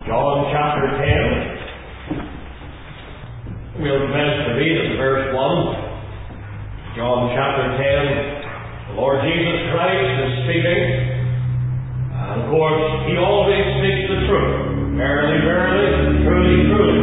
John chapter 10. We'll commence to read at verse 1. John chapter 10. The Lord Jesus Christ is speaking. And of course, He always speaks the truth. Verily, verily, truly, truly.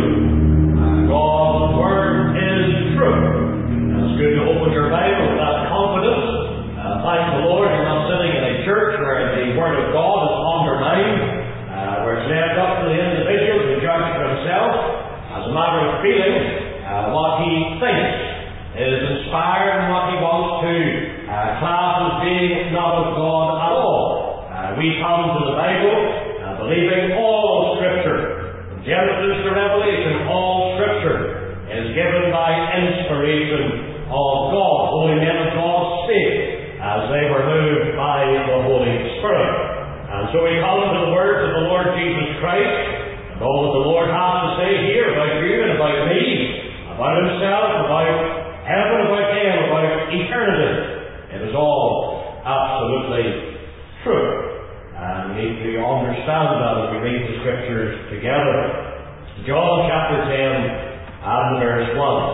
God's Word is truth. And it's good to open your Bible with that confidence. Thank the Lord you're not sitting in a church where the Word of God is undermined, where it's left up to the individual to judge for himself as a matter of feeling what he thinks is inspired and what he wants to class as being not of God at all. We come to the Bible believing all Scripture, from Genesis to Revelation, all Scripture is given by inspiration of God. Holy men of God spake as they were moved by the Holy Spirit. And so we come to the words of the Lord Jesus Christ, and all that the Lord has to say here about you and about me, about Himself, about heaven, about hell, about eternity. It is all absolutely true. And we need to understand that as we read the Scriptures together. John chapter 10 and verse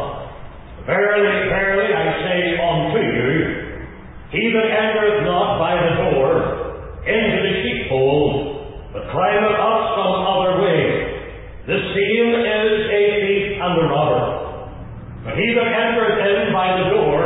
1. Verily, verily, I say unto you, he that entereth not by the door into the sheepfold, but climbeth up some other way, the same is a thief and a robber. But he that entereth in by the door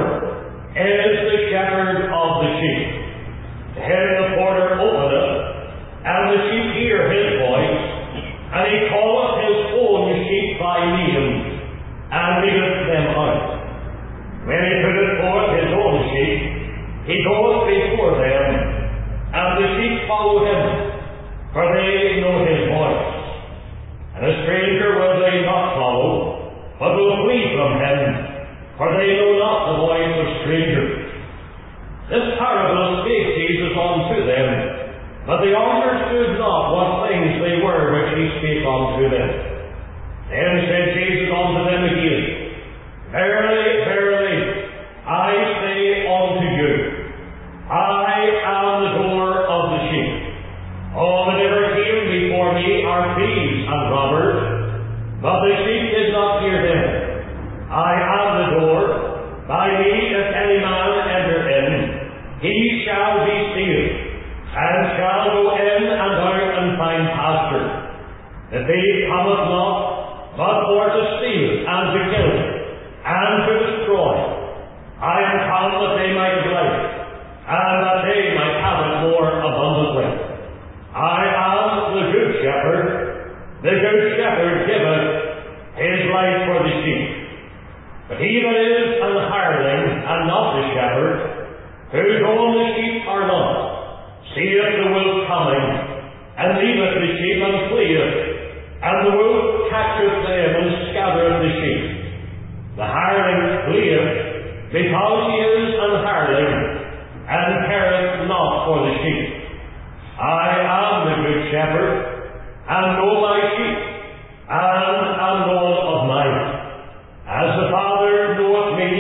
is the shepherd of the sheep. The head of the porter openeth, and the sheep hear his voice, and he calleth his own sheep by name, and leadeth them out. When he putteth forth his own sheep, he goeth before them, and the sheep follow him, for they know his voice. And a stranger will they not follow, but will flee from him, for they know not the voice of strangers. This parable spake Jesus unto them, but they understood not what things they were which he spake unto them. Then said Jesus unto them again, Verily, verily, I say unto you, I am the door of the sheep. All that ever came before me are thieves and robbers, but the sheep did not hear them. I am the door. By me, if any man enter in, he shall be saved, and shall go in and out and find pasture. The thief cometh not, but for to steal, and to kill, and to destroy. I am come that they might have life, and that they might have it more abundantly. I am the good shepherd. The good shepherd giveth his life for the sheep. But he that is an hireling, and not the shepherd, whose own the sheep are not, seeth the wolf coming, and leaveth the sheep, and fleeth, and the wolf catcheth them, and scattereth the sheep. The hireling fleeth, because he is an hireling, and careth not for the sheep. I am the good shepherd, and know my sheep, and am known of mine. As the Father knoweth me,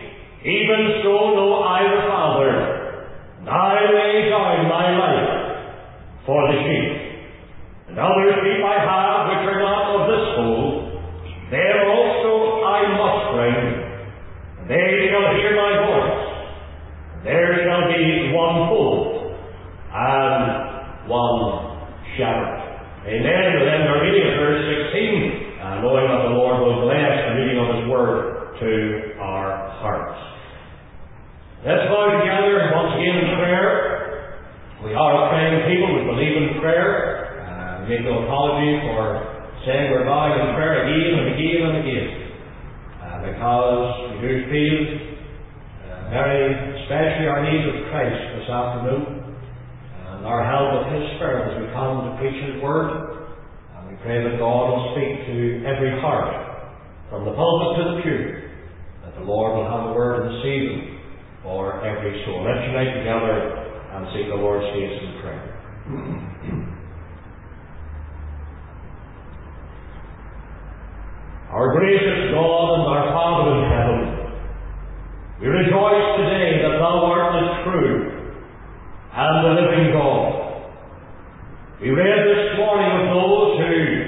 even so know I the Father, and I lay down my life for the sheep. And other sheep I have which are not of this fold, them also I must bring, and they shall hear my voice. There shall be one fold, and one shepherd. Amen. And then we're reading at verse 16, knowing that the Lord will bless the reading of His Word to our hearts. Let's bow together once again in prayer. We are a praying people. We believe in prayer. We make no apology for saying we're bowing in prayer again and again and again. Because we do feel very especially our need of Christ this afternoon, and our help of His Spirit as we come to preach His Word. And we pray that God will speak to every heart, from the pulpit to the pew, that the Lord will have a word in season for every soul. Let's unite together and seek the Lord's face in prayer. Our gracious God and our Father in heaven, we rejoice today that Thou art the true and the living God. We read this morning of those who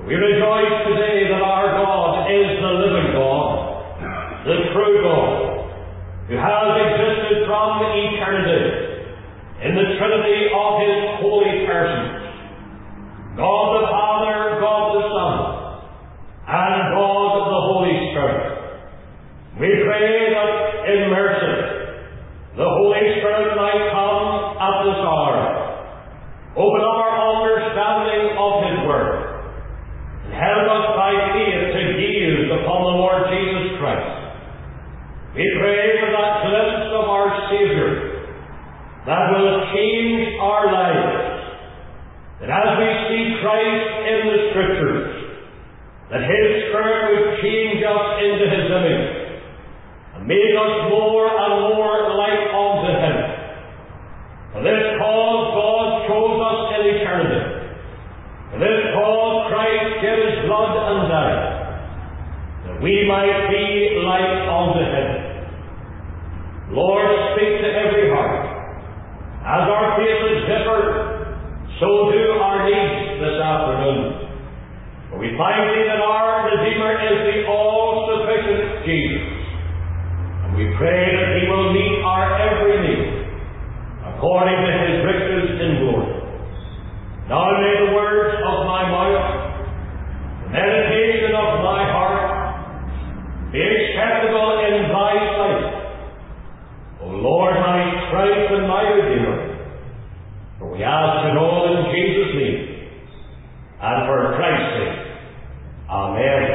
We rejoice today that our God is the living God, the true God, who has existed from eternity in the Trinity of His holy persons, God the Father, God the Son, and God the Holy Spirit. We pray that in mercy the Holy Spirit might come at this hour, open our understanding of His Word, and help us by faith to gaze upon the Lord Jesus Christ. We pray for that glimpse of our Saviour that will change our lives, that as we see Christ in the Scriptures, that His Spirit would change us into His image, and make us more and more like unto Him. For this cause God chose us in eternity. For this cause Christ shed His blood and died, that we might be like unto Him. Lord, speak to every heart. As our faces differ, so do our needs this afternoon. For we find that our Redeemer is the all-sufficient Jesus. We pray that He will meet our every need according to His riches in glory. Now may the words of my mouth, the meditation of my heart, be acceptable in Thy sight, O Lord, my strength and my Redeemer. For we ask it all in Jesus' name, and for Christ's sake. Amen.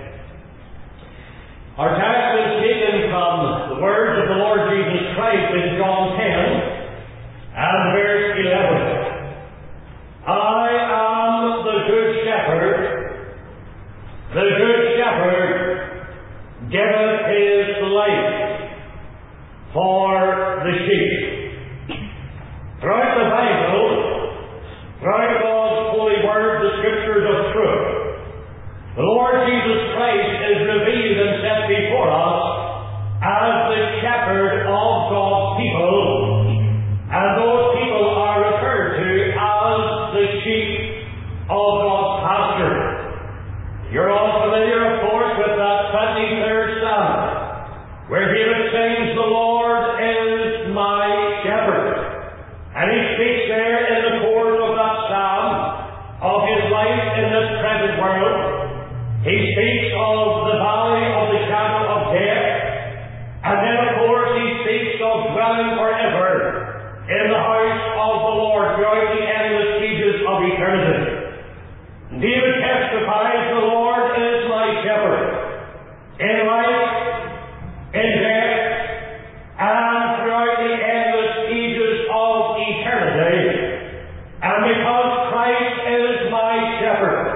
Our text is taken from the words of the Lord Jesus Christ in John 10 and verse 11. I am the good shepherd. The good shepherd giveth his life for the sheep. Throughout the Bible, throughout God's holy word, the Scriptures of truth, the Lord Jesus Christ is revealed and set before us as the shepherd of God's people, and those people are referred to as the sheep of God's pasture. You're all familiar, of course, with that 23rd Psalm, where David sings, "The Lord is my shepherd." And he speaks there in the course of that psalm of his life in this present world. He speaks of the valley of the shadow of death, and then of course he speaks of dwelling forever in the house of the Lord throughout the endless ages of eternity. And David testifies, "The Lord is my shepherd, in life, in death, and throughout the endless ages of eternity. And because Christ is my shepherd,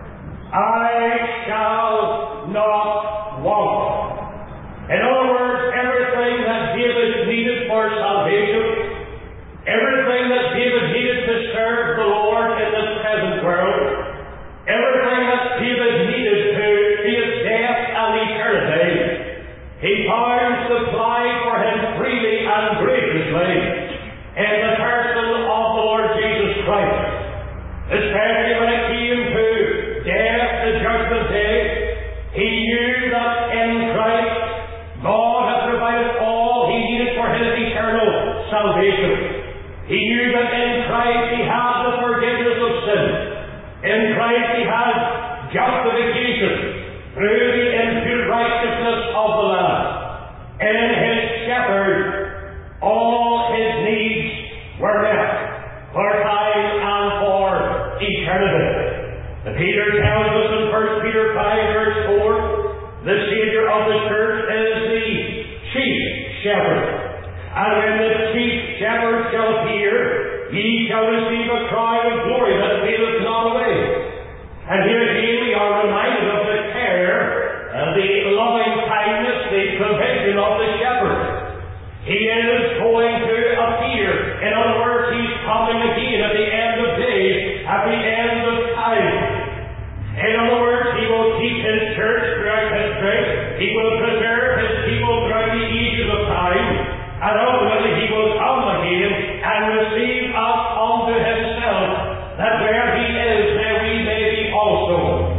I shall not want." In other words, everything that David needed for salvation, everything that David needed to serve the Lord in this present world, everything that David needed to face death and eternity, he found supplied for him freely and graciously in the person of the Lord Jesus Christ. Especially when it came to death, the judgment day, he knew that in Christ God had provided all he needed for his eternal salvation. He knew that in Christ he had the forgiveness of sin. In Christ he had justification through the imputed righteousness of the Lamb. In his shepherd, all his needs were met for time and for eternity. And Peter tells us in 1 Peter 5 verse 4, the Saviour of the church is the chief shepherd. And when the chief shepherd shall appear, ye shall receive a crown of glory that fadeth not away. And here again we are reminded of the care and the loving kindness, the provision of the shepherd. He is going to appear. In other words, he's coming again at the end of days, at the end of time. In other words, he will keep his church throughout history. He will preserve his people throughout the ages of time. And ultimately he will come again and receive us unto himself, that where he is, there we may be also.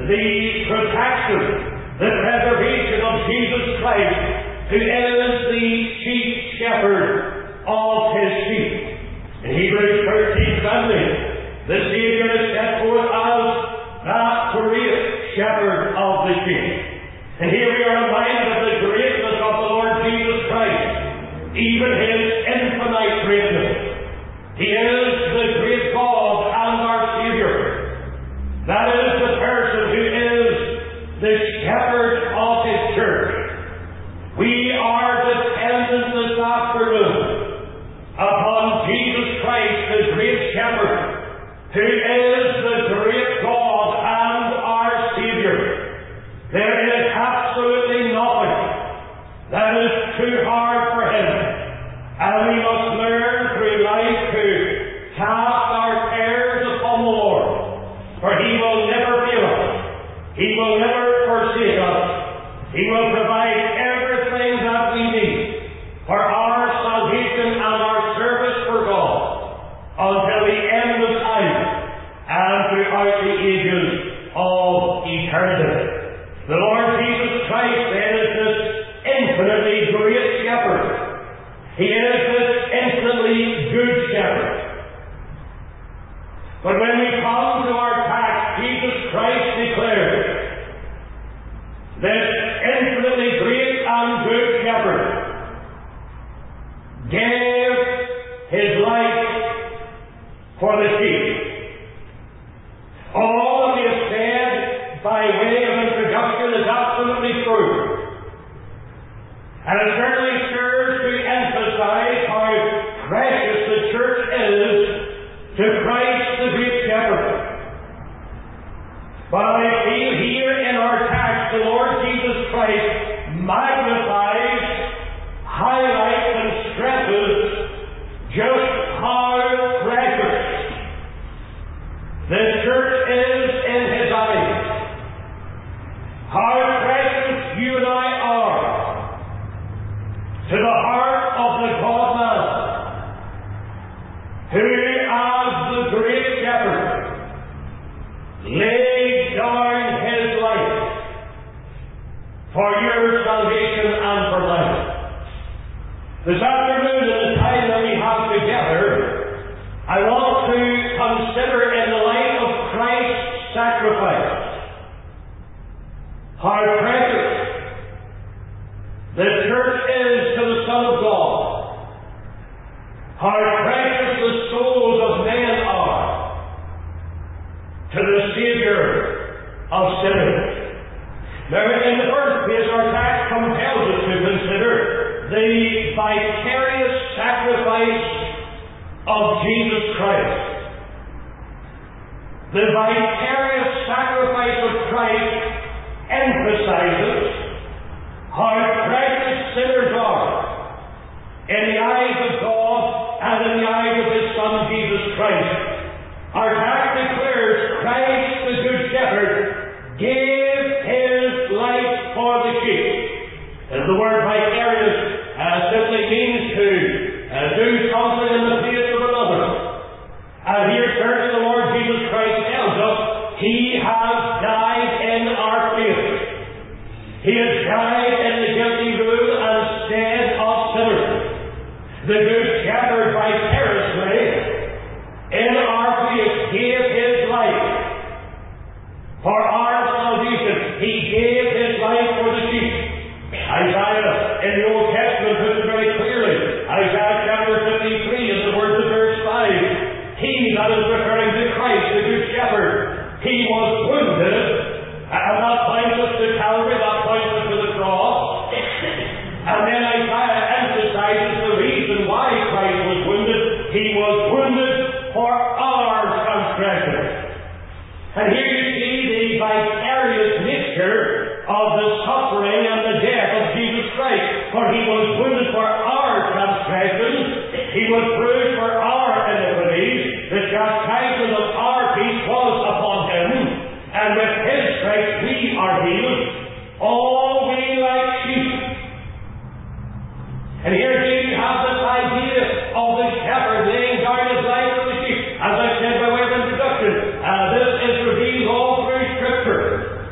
the protection, the preservation of Jesus Christ, who is the chief shepherd of his sheep. In Hebrews 13:20, the Savior is set forth as that great shepherd of the sheep. And here we are reminded of the greatness of the Lord Jesus Christ, even his infinite greatness. He is the great God and our Savior. That is the person who is the shepherd of his church. We are dependent this afternoon upon Jesus Christ, the great shepherd, who is the great God and our Savior. There is absolutely nothing that is too hard for him, and we must learn through life to cast our cares upon the Lord, for he will never fail us. He will never forsake us. He will provide everything that we need for our salvation and our service for God until the end of time and throughout the ages of eternity. The Lord Jesus Christ then is this infinitely great shepherd. He is this infinitely good shepherd. But when we come to our text, Jesus Christ declares, this infinitely great and good shepherd gave his life for the sheep. All that we have said by way of introduction is absolutely true. And it certainly serves to emphasize how precious the church is to Christ the great shepherd. But I feel here in our text the Lord Jesus Christ magnifies, highlights, and stresses just how precious the church is in his eyes. How precious you and I are to the heart of the God-man, who as the great shepherd laid down his life for your salvation and for mine. This afternoon, in the time that we have together, I want to consider in the light of Christ's sacrifice how precious the church is to the Son of God, how precious the souls of men are to the Savior of sinners. Now, in the first place, our text compels us to consider the vicarious sacrifice of Jesus Christ. The vicarious sacrifice of Christ emphasizes how precious sinners are in the eyes of God and in the eyes of his Son, Jesus Christ. Our text declares Christ, the Good Shepherd, gave his life for the sheep. And the word vicarious simply means to do something in the place of another. And here certainly the Lord Jesus Christ tells us he has died in our place. He has died in the guilty rule and stead of sinners. The Good Shepherd vicariously in our place gave his life for our salvation. He gave his life for the sheep. Isaiah in the Old Testament puts it very clearly. Isaiah chapter 53 in the words of verse 5. He, that is referring to Christ, the Good Shepherd, he was wounded, and that points us to Calvary, that points us to the cross. And then Isaiah emphasizes the reason why Christ was wounded. He was wounded for our transgressions. And here you see the vicarious nature of the suffering and the death of Jesus Christ. For he was wounded for our transgressions, he was bruised for our iniquities, the chastisement of our peace was upon him, and with his stripes we are healed, all we like sheep. And here again you have this idea of the shepherd laying down his life for the sheep. As I said by way of introduction, this is revealed all through Scripture.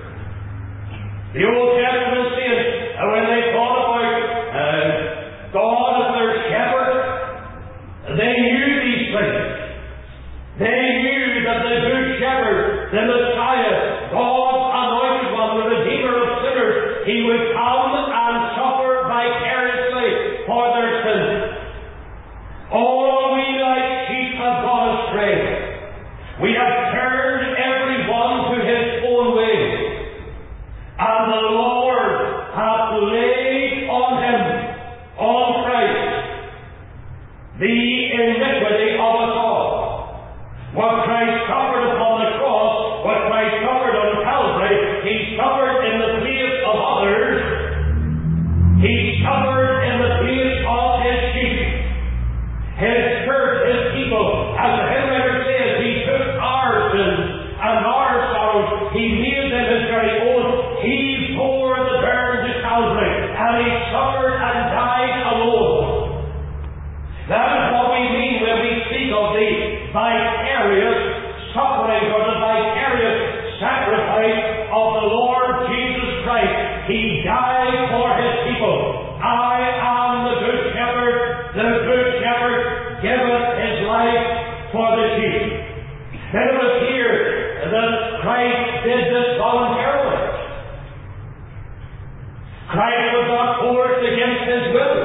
They knew that the Good Shepherd, the Messiah, God's anointed one, the Redeemer of sinners, he would come and suffer vicariously for their sins. All we like sheep have gone astray. We have turned every one to his own way. And the Lord hath laid on him, on Christ, the iniquity of us all. What Christ suffered upon the cross, what Christ suffered on Calvary, he suffered in the place of others. He suffered in the place of his sheep, his church, his people. As the hymn writer says, he took our sins and our sorrows. He made them his very own. He bore the burden to Calvary, and he suffered and died alone. That is what we mean when we speak of the vicarious suffering or the vicarious sacrifice of the Lord Jesus Christ. He died for his people. I am the Good Shepherd. The Good Shepherd giveth his life for the sheep. Then it was here that Christ did this voluntarily. Christ was not forced against his will.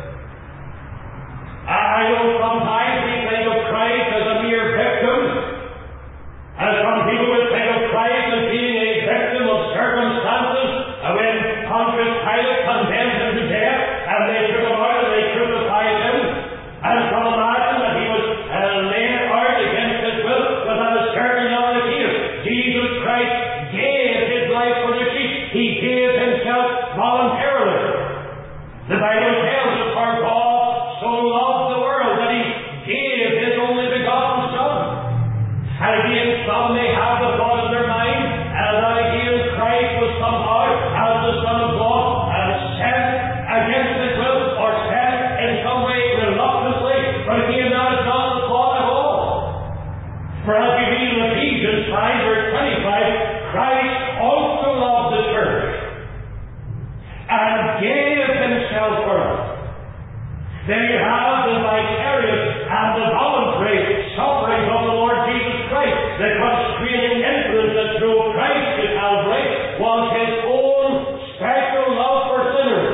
I know sometimes we think of Christ as a mere victim, as some people would think of Christ as being a victim of circumstances. When Pontius Pilate condemned him to death, and they took him out and they crucified him, and some imagine that he was laid out against his will, but that is certainly not the case. Jesus Christ gave his life for the sheep. He gave himself voluntarily. The Bible tells us, for God so loved the world that he gave his only begotten Son. And again, some may have the thought in their mind, and that again Christ was somehow, as the Son of God, sent against his will, or sent in some way reluctantly. But again, that is not the thought at all. For as we read in Ephesians 5 verse 25, Christ also loved the church, and gave himself for us. There you have the vicarious and the voluntary suffering of the Lord Jesus Christ. The constraining influence that drove Christ to Calvary was his own special love for sinners.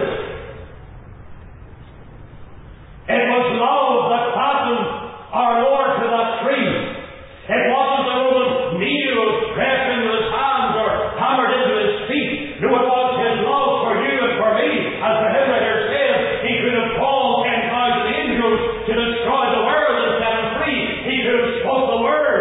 It was love that fastened our Lord to that tree. It wasn't the Roman needles pressed into his hands or hammered into his feet. No, it was his love for you and for me. As the hymn writer says, he could have called 10,000 angels to destroy the world and set him free. He could have spoke the word.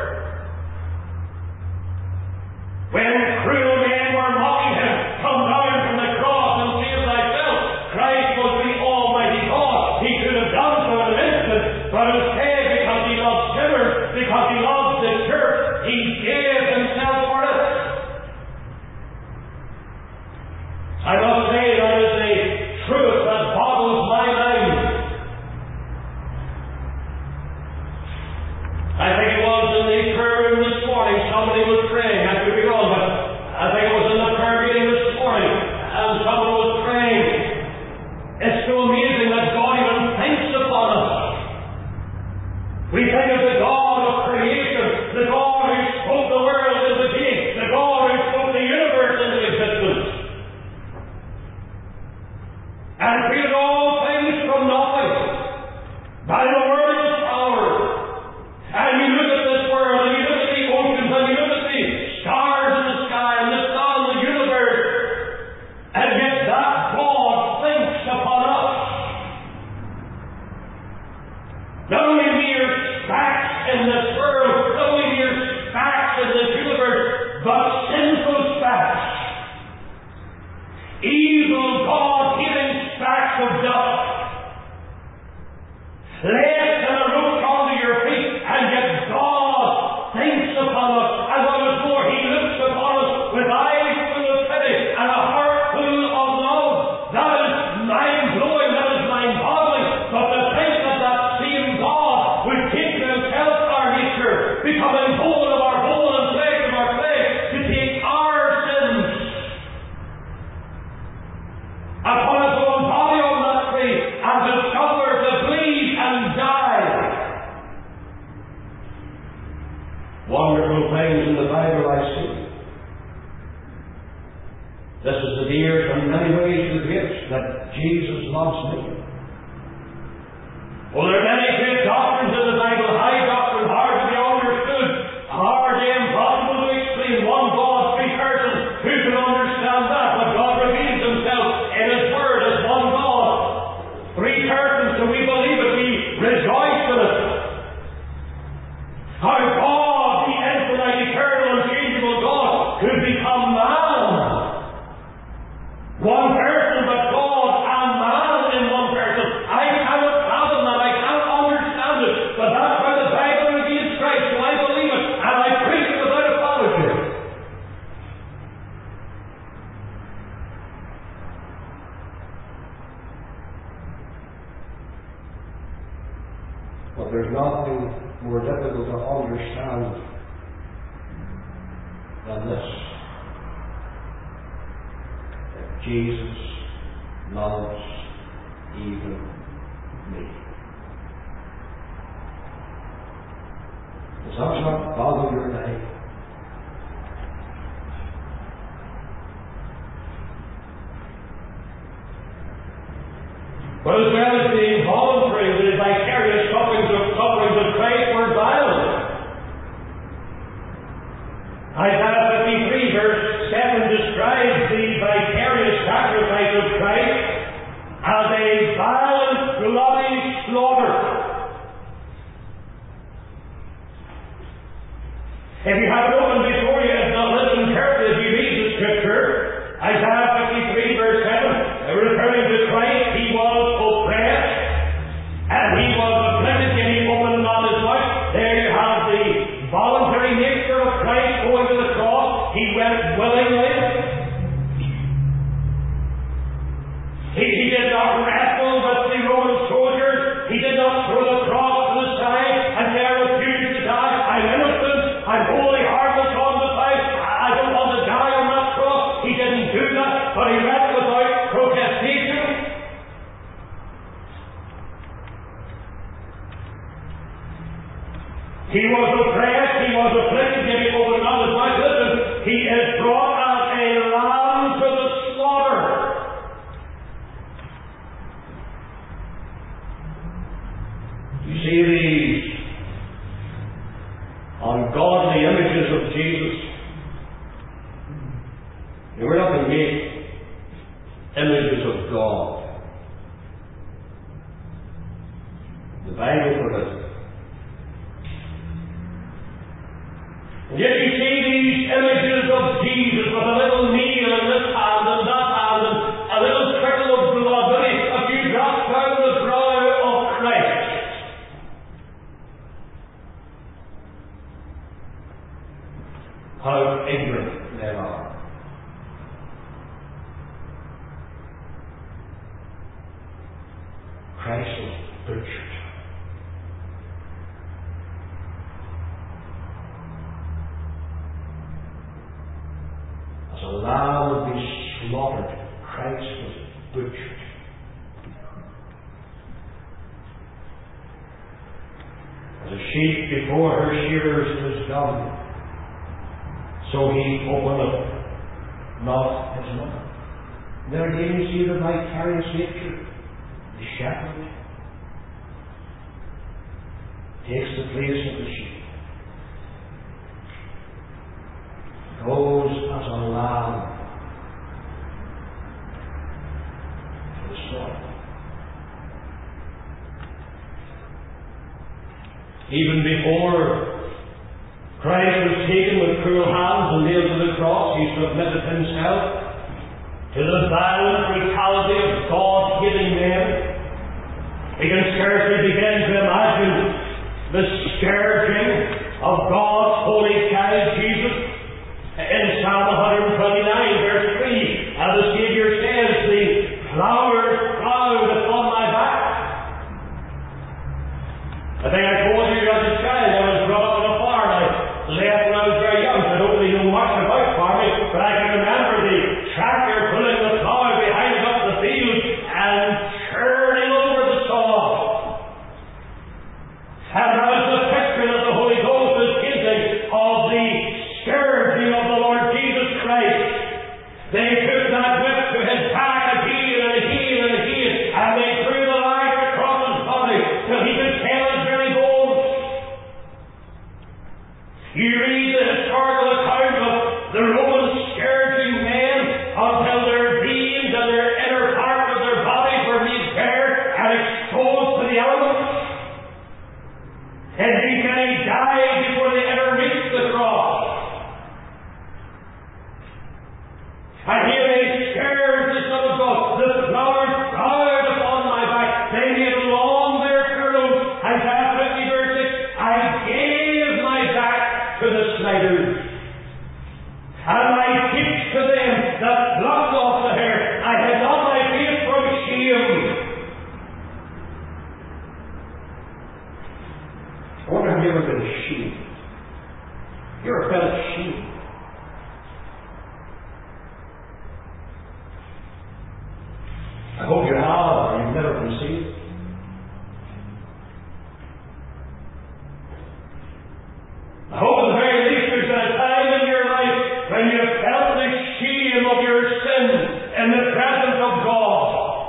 When cruel men were mocking him, come down from the cross and save thyself. Christ was the Almighty God. He could have done so in an instant, but instead, because he loved sinners, because he loved the church, he gave himself for it. I must say that is a truth that boggles my mind. I think it was in the prayer room this morning, somebody was praying. I could be wrong, but I think it was in the prayer meeting this morning, and someone was praying. It's so amazing that God even thinks upon us. We think of the God of creation, the God who spoke the world into being, the God who spoke the universe into existence, and created all things from nothing by the word of his power. And you look at this world, and you look at the oceans, and you look at the wonderful things in the Bible I see. This is the dear, in many ways, the gift that Jesus loves me. Well, there are many great doctrines in the Bible, high doctrine, hard to be understood, hard and impossible to explain. One God, three persons, who can understand that? But God reveals Himself in His Word as one God. Three persons, so we believe it, we rejoice in it. How God, the infinite, eternal, unchangeable God, could become man. One person, but God and man in one person. I cannot fathom that. I cannot understand it. But that's why the Bible reveals Christ. So I believe it, and I preach it without apology. But there's nothing more difficult to understand than this. Jesus loves even me. Does that not bother your life? But as well as being voluntary, the vicarious sufferings of Christ were violent. Isaiah 53 verse 7 describes the vicarious sacrifice of Christ as a violent, bloody slaughter. If you have it open before you, and now listen carefully as you read the Scripture, Isaiah 53 verse 7, referring to Christ, He was oppressed, and He was afflicted, yet He opened not His mouth. There you have the voluntary nature of Christ going to the cross. He went willingly. He did not wrestle with the Roman soldiers. He did not throw the cross to the side and there refuse to die. I'm innocent. I'm wholly harmless on the side. I don't want to die on that cross. He didn't do that, but He went without protestation. He was oppressed, He was afflicted, yet He opened not His mouth. Listen, He is brought as a lamb to the slaughter. You see these ungodly images of Jesus? We're not to make images of God. The Bible forbids it. And yet you see these images of Jesus with a little needle in this hand and that hand and a little trickle of blood, a few drops down the brow of Christ. How ignorant they are. Christ was butchered. As a lamb would be slaughtered, Christ was butchered. As a sheep before her shearers was dumb, so He openeth not His mouth. There again you see the vicarious nature. The shepherd takes the place of the sheep, goes as a lamb to the slaughter. Even before Christ was taken with cruel hands and nailed to the cross, He submitted Himself to the violent brutality of God-hating men. We can scarcely begin to imagine the scourging of God's holy child Jesus. In Psalm 129 verse 3, the Saviour says, "The flowers plowed upon my back." I think I told you as a child, I was brought up on a farm. I left when I was very young, so I don't really know much about farming, but I can remember the tractor pulling the plow behind it up the field and turning over the soil. And that is the picture that the Holy Ghost is painting You read the historical account of the Roman scourging men until their veins and their inner parts of their bodies were made bare and exposed to the elements. And he said he died before they ever reached the cross. And here they scourged the Son of God. The flowers bowed upon my back. They made long their curls. Isaiah 50 verse 6. I gave my back to the sliders, and my cheeks to them that plucked off the hair. I had not my face from shame. I wonder have you ever been ashamed? You ever felt ashamed? I hope you have, or you've never conceived. I hope at the very least there's been a time in your life when you felt the shame of your sin in the presence of God.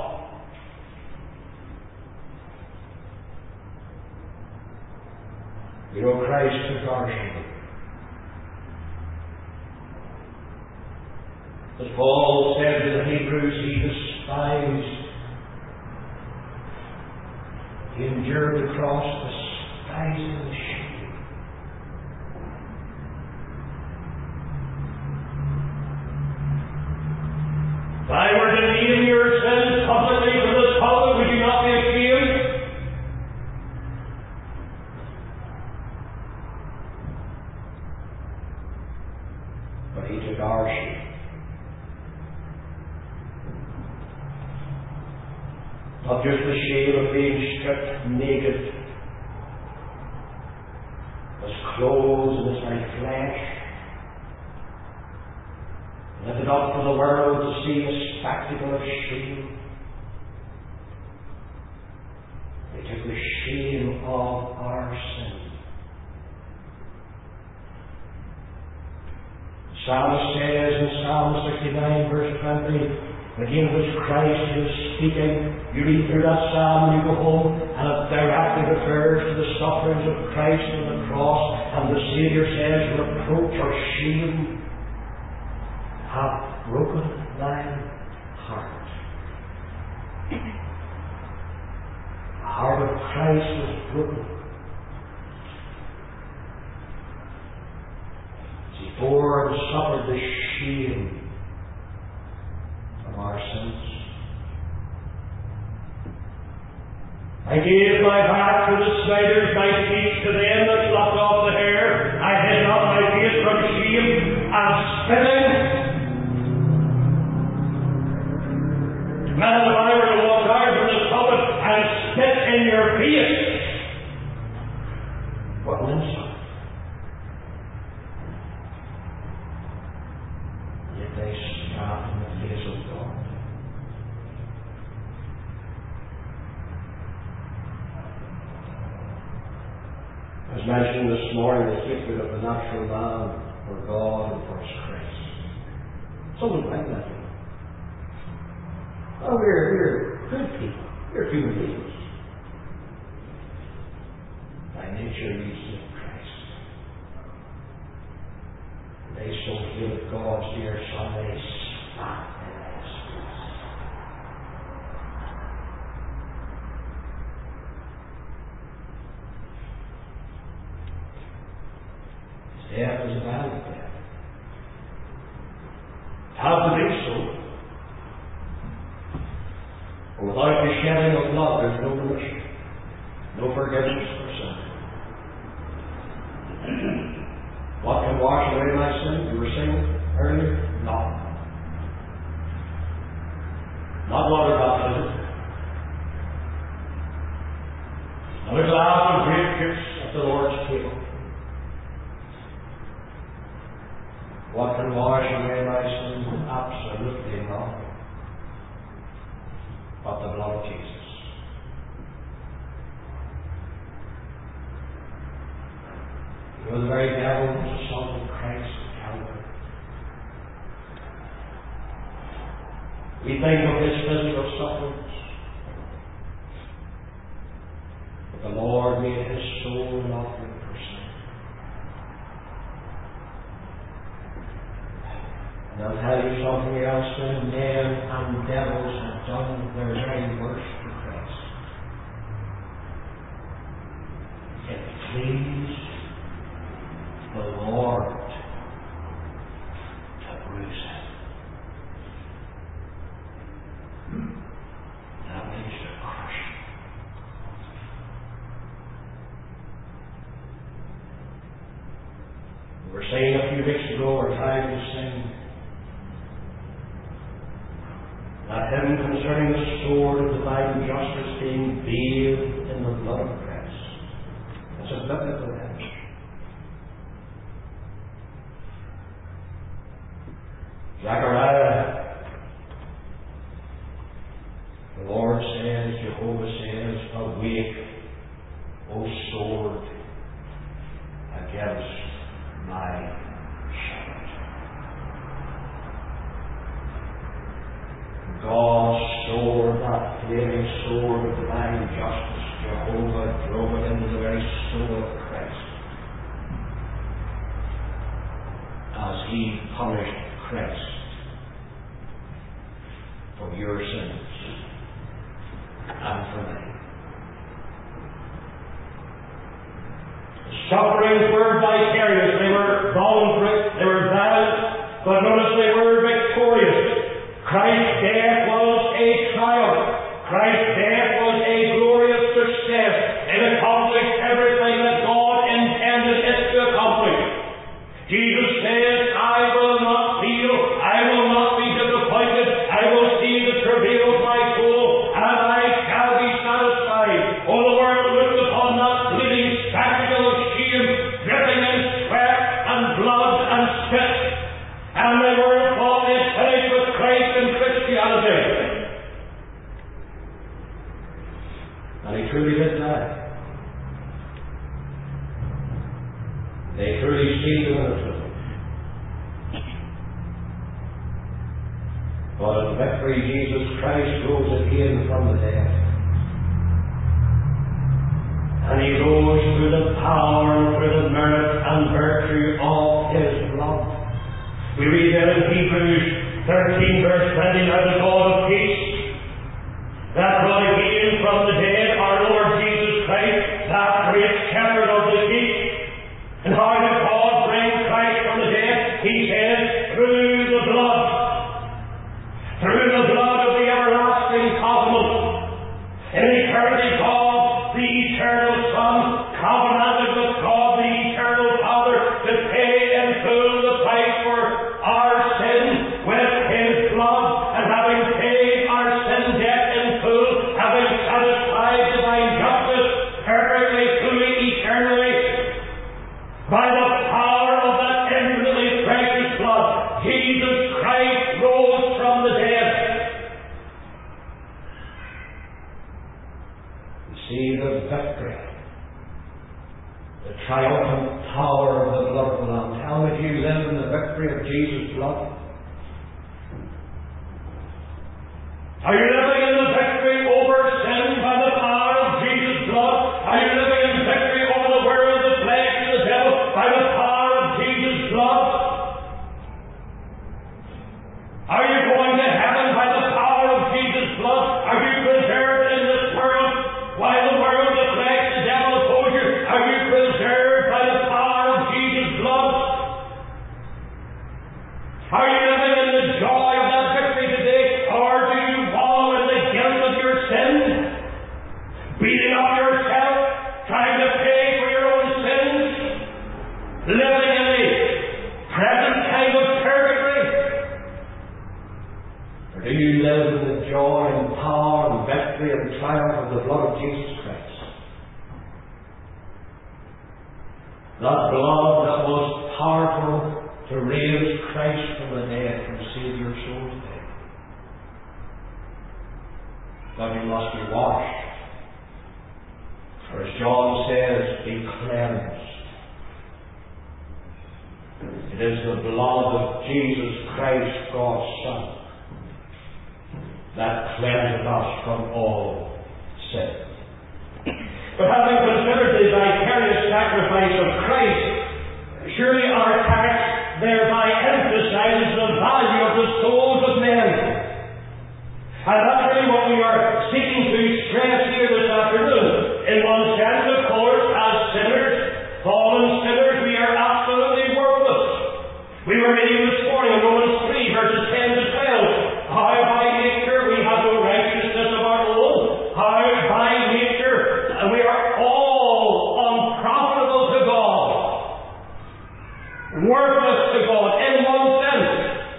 You know, Christ took our shame. As Paul said to the Hebrews, he despised. He endured the cross, despising the shame. If I were to name your sins publicly from this pulpit, would you not be ashamed? But he took our shame. Not just the shame of being stripped naked, as clothes in his very flesh, lifted up for the world to see a spectacle of shame. He took the shame of our sin. The psalmist says in Psalm 69 verse 20, again, which Christ is speaking. You read through that psalm and you go home, and it directly refers to the sufferings of Christ on the cross, and the Saviour says, reproach or shame hath broken thine heart. The heart of Christ was broken. As he bore and suffered the shame of our sins. I gave my back to the sliders, my cheeks to them that plucked off the hair. I hid not my face from shame and spitting. Man, if I were to walk out from this pulpit and spit in your face, what an insult. Yet they spat in the face of God. As mentioned this morning, the hatred of the natural man for God and for His Christ. Something like that. Oh, we're good people. We're human beings. By nature, we hate Christ. They so hate God's dear Son, they spat in His face. Death is a violent death. It has to be so. For without the shedding of blood, there's no remission, no forgiveness for sin. What can wash away my sin? You were saying earlier? Nothing. Not water baptism. Not a glass of grape juice at the Lord's table. What can wash away my sin? Absolutely nothing but the blood of Jesus. You know, the very devil was assaulting Christ at Calvary. We think of His physical sufferings, but the Lord made His soul an offering for sin. And I'll tell you something else, when men and devils have done their very worst to Christ, it pleased the Lord to bruise him. That means to crush him. We were saying a few weeks ago, we're trying to sing that hymn concerning the sword of divine justice being bathed in the blood of Christ. It's a biblical hymn. Zechariah, the Lord says, Jehovah says, awake, O sword, against my shepherd. God's sword, that flaming sword of divine justice, Jehovah drove it into the very soul of Christ as he punished Christ for your sins and for mine. The sufferings were vicarious, they were voluntary, they were valid, but notice they were victorious. Christ's death was a triumph. Christ's death was a glorious success. It accomplished everything that God intended it to accomplish. Jesus says, I will not feel, I will not be disappointed, I will see the travail of my soul, and I shall be satisfied. Oh, the world looked upon that bleeding spectacle of shame, dripping in sweat and blood and spit, and they were thought they had finished with Christ and Christianity. And he truly did die. They truly sealed him in the tomb. But in victory, Jesus Christ rose again from the dead. And he rose through the power and through the merit and virtue of his blood. We read there in Hebrews 13 verse 20, now the God of peace, that brought again from the dead our Lord Jesus Christ, that great shepherd of the sheep. And how did God bring Christ from the dead? He says, through the blood of the everlasting covenant. In eternity, God, the eternal Son, covenanted with God, the eternal Father, to pay in full the price for our sin with his blood, and having paid our sin debt in full, having satisfied divine justice perfectly, fully, eternally, by the power of that infinitely precious blood, Jesus Christ rose from the dead. You see the victory, the triumphant power of the blood of the Lamb. Tell me, do you live in the victory of Jesus' blood? Are you living in the victory over sin by the power of Jesus' blood? Are you living in victory over the world, the flesh, and the devil by the power of Jesus' blood? Are you going to heaven by the power of Jesus' blood? Are you preserved in this world while the world, the flesh, the devil oppose you? Are you preserved by the power of Jesus' blood? Are you living in the joy of that victory today? Or do you wallow in the guilt of your sin? Beating up yourself? Trying to pay for your own sins? Living in the present kind of purgatory? Or do you live in the joy and power and victory and triumph of the blood of Jesus Christ? That blood that was powerful to raise Christ from the dead and save your soul today. But you must be washed. For as John says, be cleansed. It is the blood of Jesus Christ, God's Son, that cleanseth us from all sin. But having considered the vicarious sacrifice of Christ, surely our text thereby emphasizes the value the souls of men. And that's really what we are seeking to stress here this afternoon. In one sense, of course, as sinners, fallen sinners, we are absolutely worthless. We were reading this morning in Romans 3, verses 10 to 12. How by nature we have no righteousness of our own. How by nature we are all unprofitable to God. Worthless to God in one sense.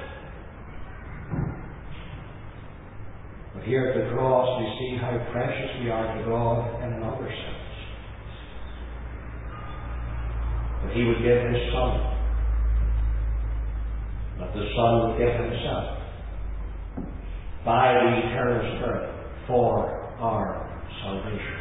But here at the cross we see how precious we are to God in another sense. That He would give His Son. That the Son would give Himself by the eternal Spirit for our salvation.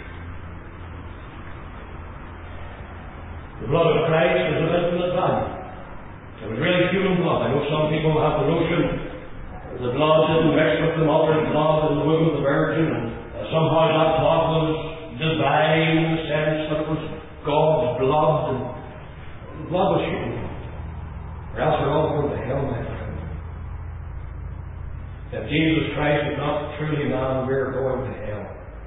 The blood of Christ is of infinite value. It was really human blood. I know some people have the notion the blood didn't mix with the mother's blood in the womb of the Virgin, and somehow that blood was divine in the sense that it was God's blood, and the blood was human blood. Or else we're all going to hell, my friend. If Jesus Christ is not truly man, we're going to hell.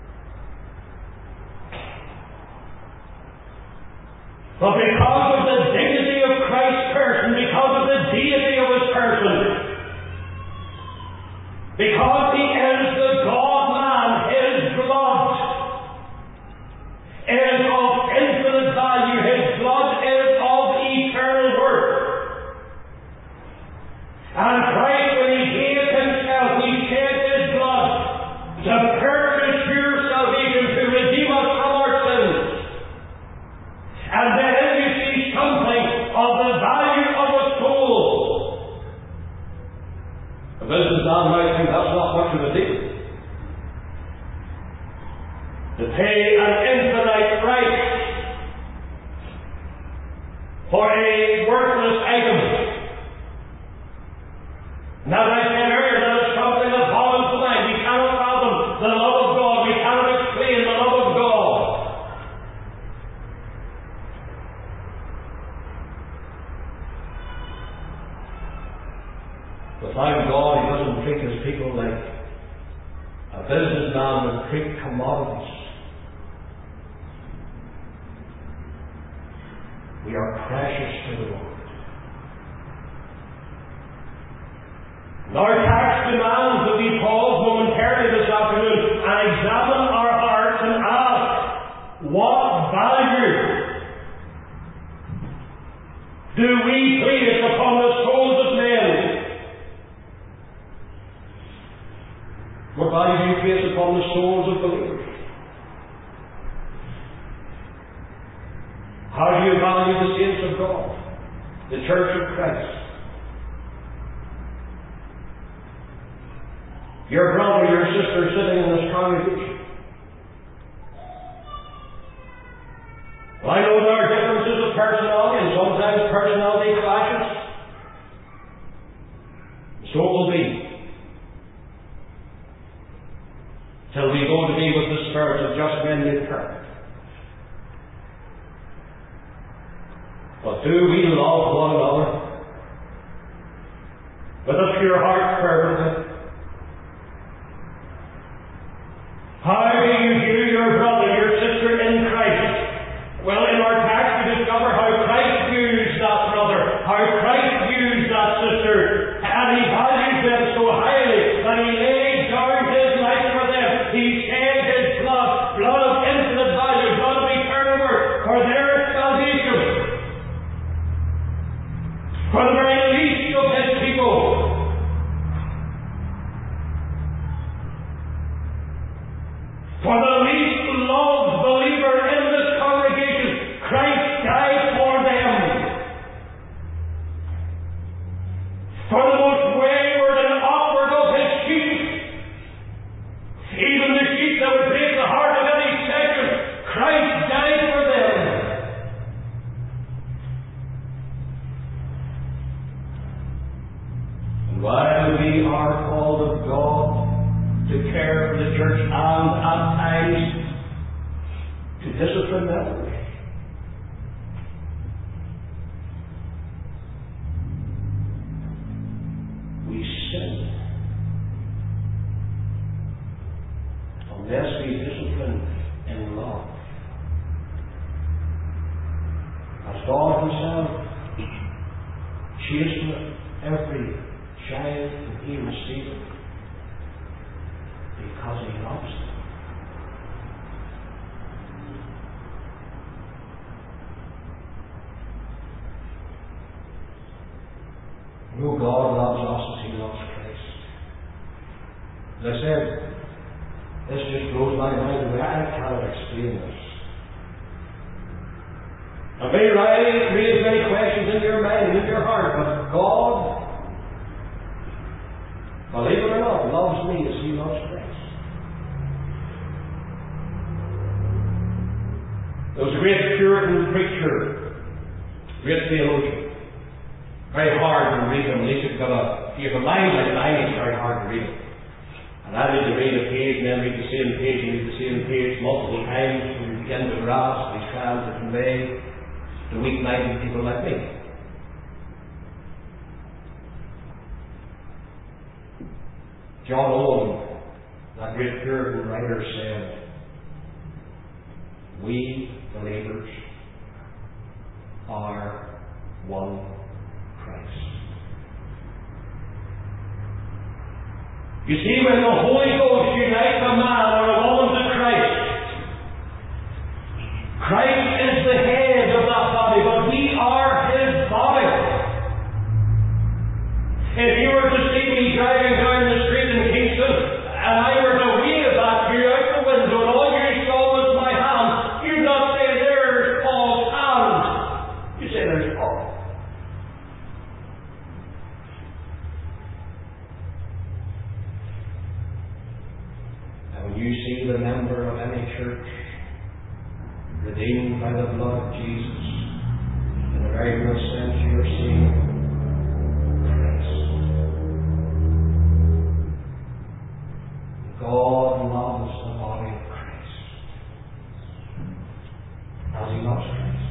But because of the dignity of Christ's person, because of the deity of His person, because He is the God-man, His blood is of infinite value. His blood is of eternal worth. And Christ, when He gave Himself, He shed His blood to purchase your salvation, to redeem us from our sins. And then you see something of the value of a soul. The businessman might think that's not much of a deal. To pay an infinite price for a worthless item. Now, as I said earlier, that is something that boggles the mind. We cannot fathom the love of God. We cannot explain the love of God. But thank God He doesn't treat His people like a businessman would treat commodities. We are precious to the Lord. And our tax demands that we pause momentarily this afternoon and examine our hearts and ask, what value do we place upon the souls of men? What value do you place upon the souls of believers? How do you value the saints of God, the Church of Christ? Your brother, your sister sitting in this congregation. Well, I know there are differences of personality, and sometimes personality clashes. So it will be. Till we go to be with the spirits of just men made perfect. But do we love one another with a pure heart fervently? How do you view your brother, your sister in Christ? Well, in our text we discover how Christ views that brother, how Christ views that sister, and He values them so highly that He laid down His life for them. He shed His blood, blood of infinite value, blood of eternal worth, for their salvation, for the very least of His people. For the least loved believer in this congregation, Christ died for them. For the most wayward and awkward of His sheep, even the sheep that would break the heart of any second, Christ died for them. And while we are called of God to care for the church and at times to discipline them, we sin. Unless we discipline in love. As God Himself chasteneth every child that He receiveth, because He loves them. No, God loves us as He loves Christ. As I said, this just blows my mind away. I cannot explain this. It may raise many questions in your mind and in your heart, but God, believe it or not, loves me as He loves Christ. There was a great Puritan preacher, great theologian. Very hard to read him. At least if you have a mind like mine, it's very hard to read him. And I need to read a page and then read the same page and read the same page multiple times and begin to grasp what he's trying to convey to weak-minded people like me. John Owen, that great Puritan writer, said, "We believers are one Christ." You see, when the Holy Ghost unites a man or a woman to Christ, Christ is the head of that body, but we are His body. If you were to see me driving down the street in Kingston, and I were to wave at you out the window, and all you saw was my hand, you'd not say, "There's Paul's hand." You say, "There's Paul." You see the member of any church redeemed by the blood of Jesus, in a very real sense you are seeing Christ. God loves the body of Christ as He loves Christ.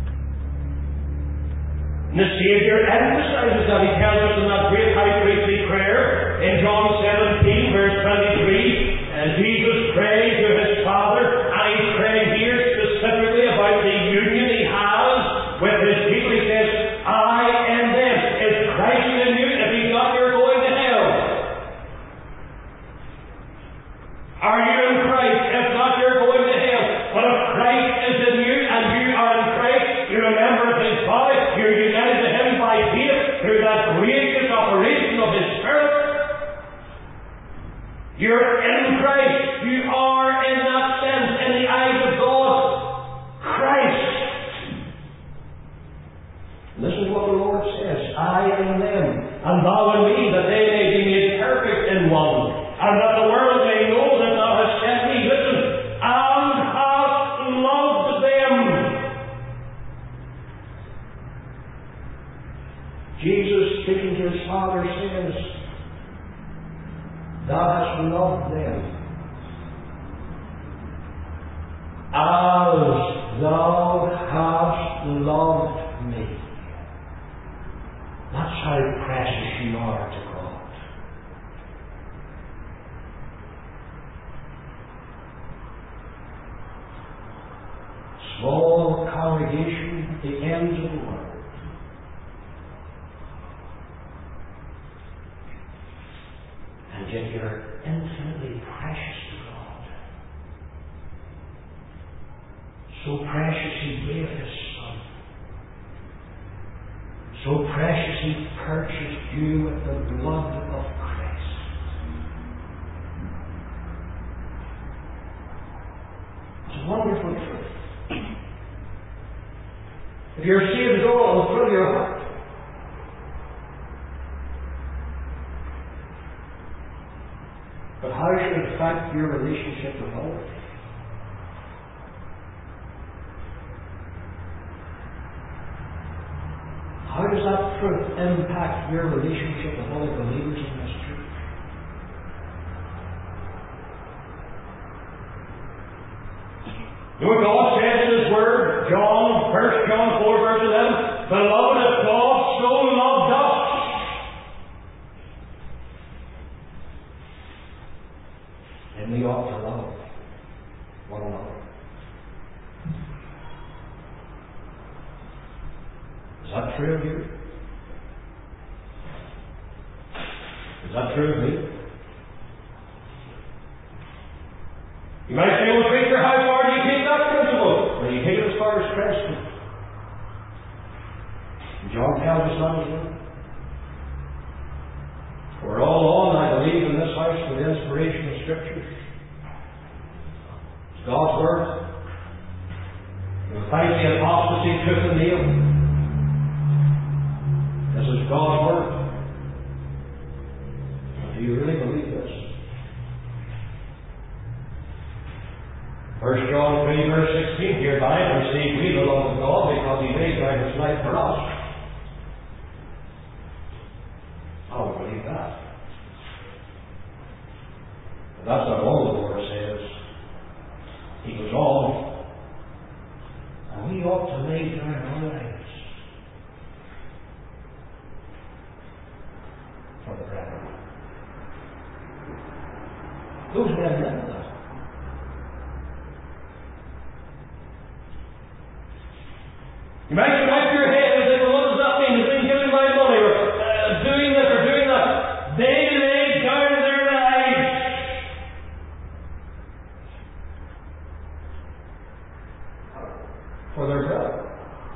And the Saviour emphasizes that. He tells us in that great high priestly prayer in John 17 verse 23, and Jesus prayed to His Father, and He's praying here specifically about the union He has with His people. He says, "I and them." Is Christ in you? If He's not, you're going to hell. Are you in Christ? If not, you're going to hell. But if Christ is in you and you are in Christ, you're a member of His body, you're united to Him by faith through that gracious operation of His Spirit. You're in Christ. You are, in that sense, in the eyes of God, Christ. This is what the Lord says, "I in them, and thou in me, that they may be made perfect in one, and that the world may know that thou hast sent me." Listen, "and hast loved them." Jesus, speaking to His Father, says, "Thou hast loved them as thou hast loved me." That's how precious you are to God. Small congregation at the ends of the world. And yet you're infinitely precious to God. So precious He gave His Son. So precious He purchased you with the blood of Christ. It's a wonderful truth. If you're saved at all, it'll fill your heart. But how should it affect your relationship with others? How does that truth impact your relationship with other believers in this church? You know what God says in His Word? 1 John 4 verse 11, "Beloved, if God so loved us, Is that true of me? You might say, well, preacher, how far do you take that principle? Well, you take it as far as Christ did. John tells us that as well. We're all on, I believe, in this house with the inspiration of Scriptures. It's God's Word. You'll fight the apostasy tooth and nail. This is God's Word. Do you really believe this? 1 John 3 verse 16, hereby receive we the love of God because He laid down His life for us. I don't believe that. But that's not all the Lord says. He goes on, and we ought to lay down our lives for the brethren. Those men meant that. You might scratch your head and say, well, what does that mean? It's been giving my money, or doing this or doing that. They laid down their lives for their brother.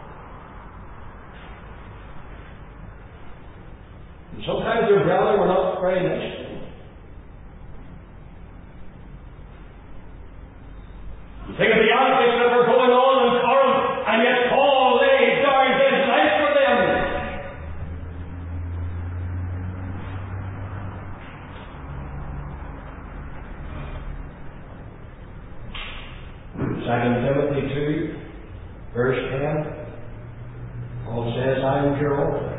And sometimes their brother were not very nice to them. You think of the antics that were going on in Corinth, and yet Paul laid down his life for them. 2 Timothy 2, verse 10, Paul says, I endure all things.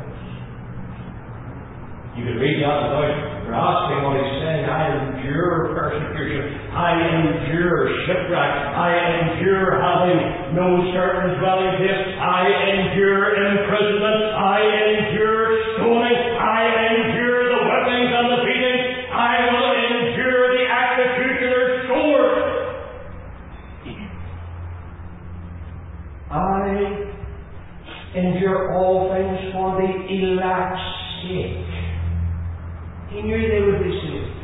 You could read that without grasping what he's saying. I endure persecution. I endure shipwreck. I endure having no certain dwelling place. I endure imprisonment. I endure stoning. I endure the whippings and the beatings. I will endure the executioner's sword. I endure all things for the elect's sake. He knew they would be saved.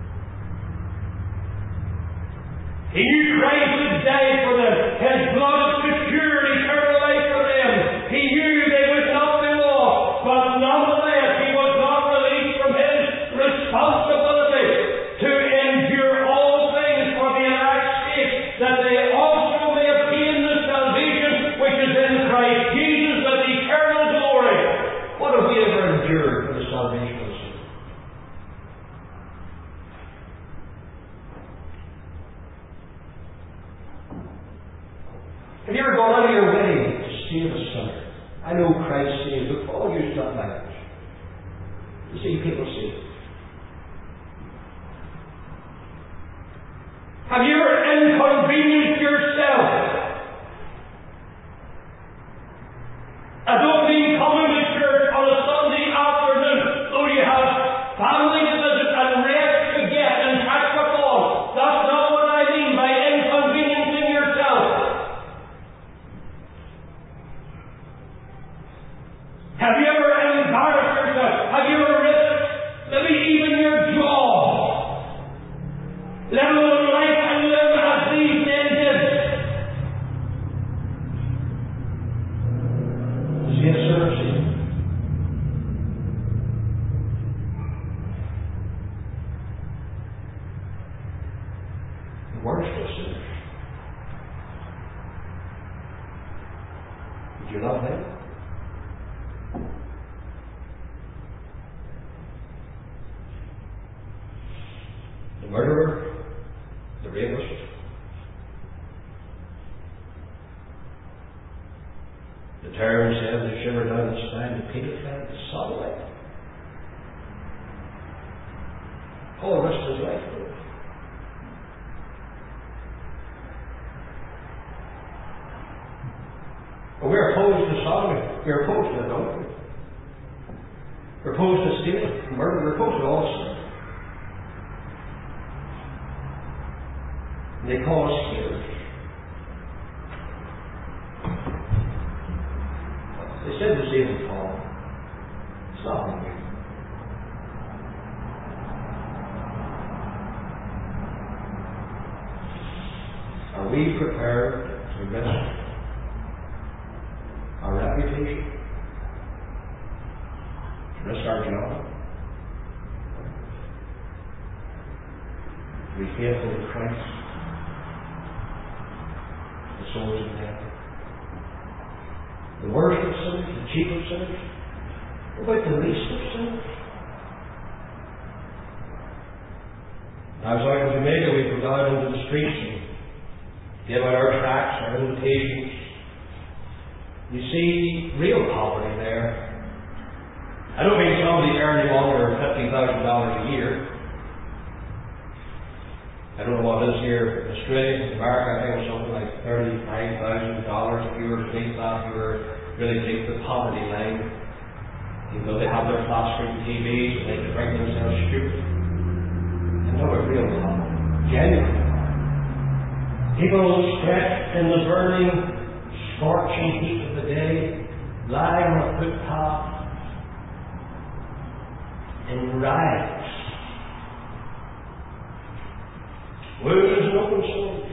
He knew Christ would die for them. His blood secured eternal life for them. He knew they would not be lost, but nonetheless he was not released from his responsibility to endure all things for the elect's sake, that they also may obtain the salvation which is in Christ Jesus with eternal glory. What have we ever endured for the salvation of the soul? Have you ever gone out of your way to save a sinner? I know Christ saves, but Paul used that language. You see people saved. Have you ever inconvenienced yourself? I don't mean coming to church on a Sunday afternoon, though you have family to visit and rest to get and catch up on. That's not what I mean by inconveniencing yourself. Have you ever embarrassed yourself? Have you ever risked maybe even your job? Let alone life and live as these men did. See a sinner saved. The worst of sinners. Did you love him? The murderer, the rapist, the terror said that shivered down the spine, the pedophile, the sodomite. Paul risked his life for it. But we're opposed to sodomy, we're opposed to adultery, we're opposed to stealing, murder, we're opposed to all sin. They call us sinners. They said the same with Paul. It's not me. we prepared to risk our reputation, to risk our job, to be faithful to Christ, the souls of men, the worst of sinners, the chief of sinners, what about the least of sinners? I was out in Jamaica. We go down into the streets and give out our tracts, our invitations. You see real poverty there. I don't mean somebody earning under $50,000 a year. I don't know what it is here in Australia. In America, I think it was something like $35,000. If you were beneath that, you were really beneath the poverty line. Even though they have their flat screen TVs and they can bring themselves stupid. And no, a real poverty. Genuine poverty. People stretched in the burning, scorching heat of the day, lying on a footpath in rags. Wounds and open sores.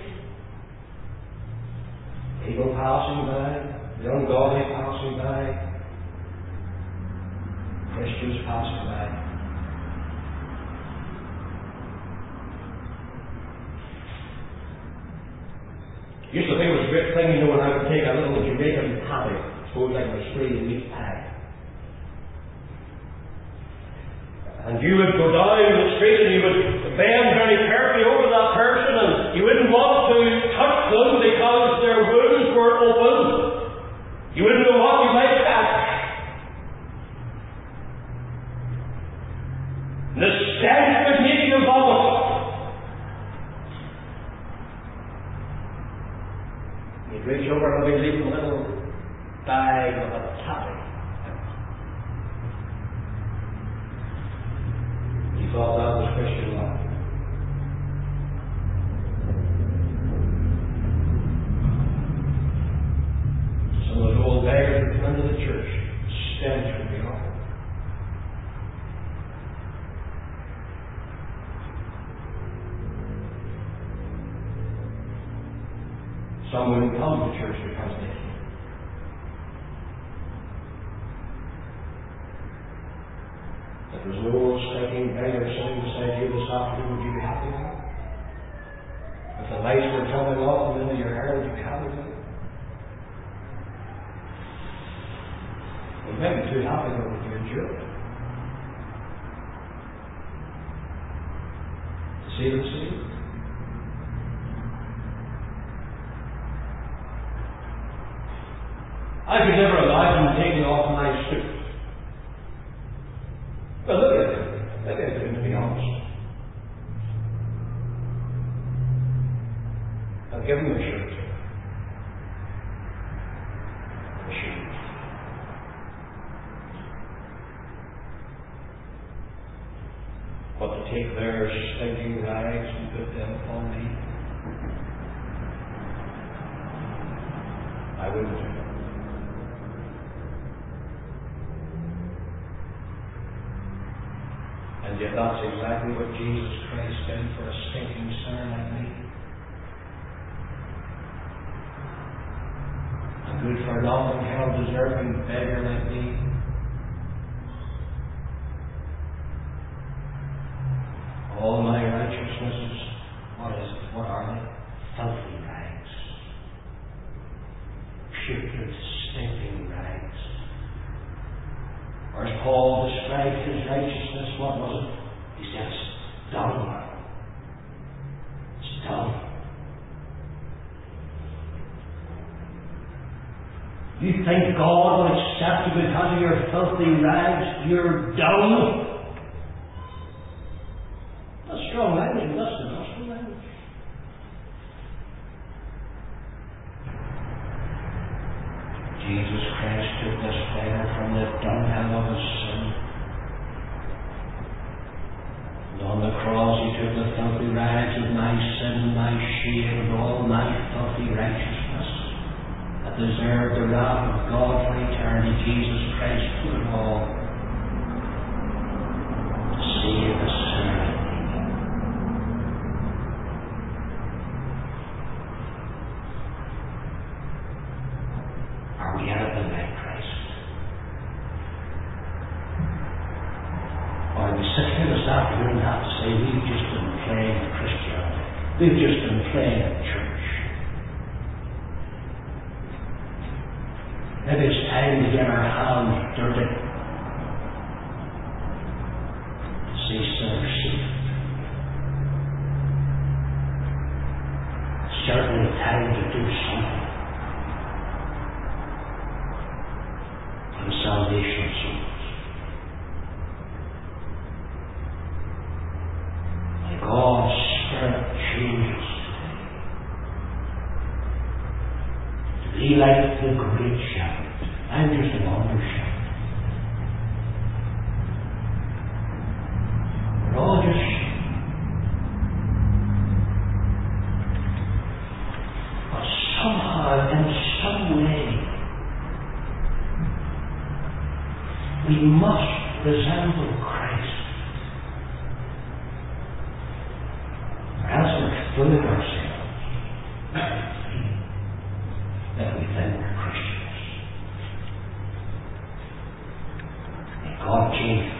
People passing by, the ungodly passing by, Christians passing by. Used to think it was a great thing, when I would take a little Jamaican paddock, suppose like an Australian meat pie. And you would go down the street and you would bend very carefully over that person, and you wouldn't want to touch them because their wounds were open. You wouldn't know what you might catch. The stench would make you vomit. You'd reach over and they'd leave a little bag of a taffy. You thought that was Christian life. Some of those old beggars would come into the church, stench would be awful. Some wouldn't come to church because they came. If there's no old stinking beggar sitting beside you this afternoon, would you be happy with it? If the lights were coming off and into your hair, would you be happy with it? You might be too happy with it to endure it. To see them see. I could never imagine taking off my suit. Well, look at him, to be honest. I'll give him a shirt. A shoes. But to take their stinking rags and put them upon me, I wouldn't do it. And yet that's exactly what Jesus Christ did for a stinking sinner like me. A good for nothing, hell-deserving beggar like me. All my righteousnesses, what is it? What are they? Filthy rags. Putrid, stinking rags. Or as Paul described his righteousness, what was it? He said, it's dung. It's dung. You think God will accept you because of your filthy rags, your dung? That's strong language, that's the gospel language. Jesus Christ took this beggar from the dunghill of his sin. And on the cross he took the filthy rags of my sin, my shame, and all my filthy righteousness that deserved the wrath of God for eternity. Jesus Christ took it all to save a sinner like me. have learned how to say we've just been playing Christianity. We've just been playing at church. Maybe it's time to get our hands dirty. To see sinners saved. It's certainly time to do something. For the salvation of souls. God's Spirit changes today. To be like the great shepherd. I'm just an under shepherd. We're all just sheep. But somehow, in some way, we must resemble Christ. As we're fooling ourselves that we think we're Christians. May God change